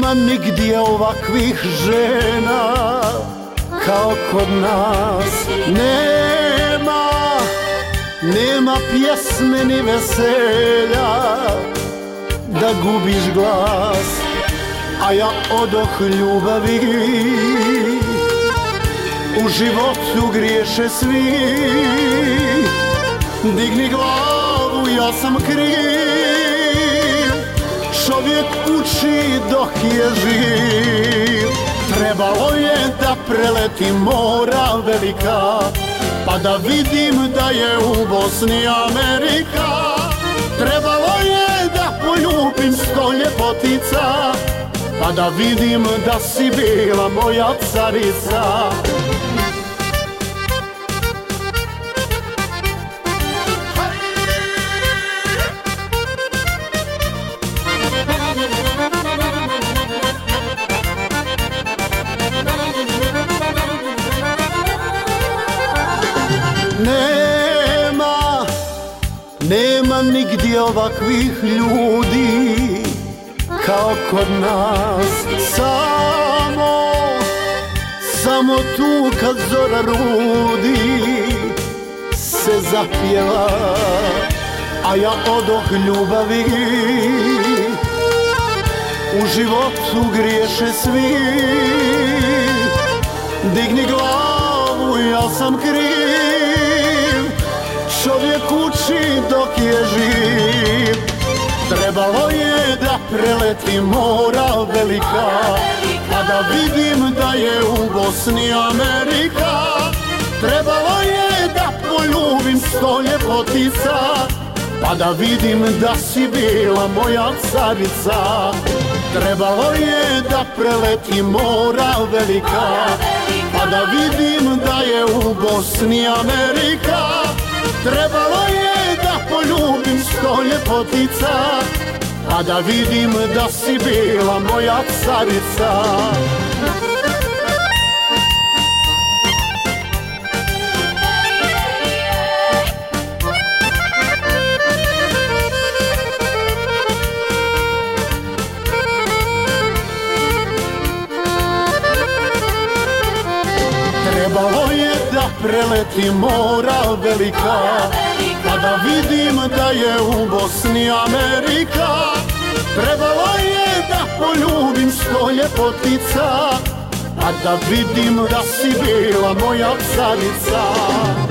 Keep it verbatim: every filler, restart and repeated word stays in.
Nema nigdje ovakvih žena kao kod nas. Nema, nema pjesme ni veselja da gubiš glas, a ja odoh ljubavi. U životu griješe svi, digni glavu, ja sam kriv. Čovjek uči dok je živ. Trebalo je da preleti mora velika, pa da vidim da je u Bosni Amerika. Trebalo je da poljubim sto ljepotica, pa da vidim da si bila moja carica. Nema, nema nigdje ovakvih ljudi kao kod nas. Samo, samo tu kad zora rudi se zapjeva, a ja odoh ljubavi. U životu griješe svi, digni glavu, ja sam kriv. Čovjek uči dok je živ. Trebalo je da preleti mora velika, pa da vidim da je u Bosni Amerika. Trebalo je da poljubim sto ljepotica, pa da vidim da si bila moja carica. Trebalo je da preleti mora velika, pa da vidim da je u Bosni Amerika. Trebalo je da poljubim sto ljepotica, pa da vidim da si bila moja carica. Trebalo je da preleti mora velika, pa da vidim da je u Bosni Amerika. Trebalo je da poljubim sto ljepotica, pa da vidim da si bila moja carica.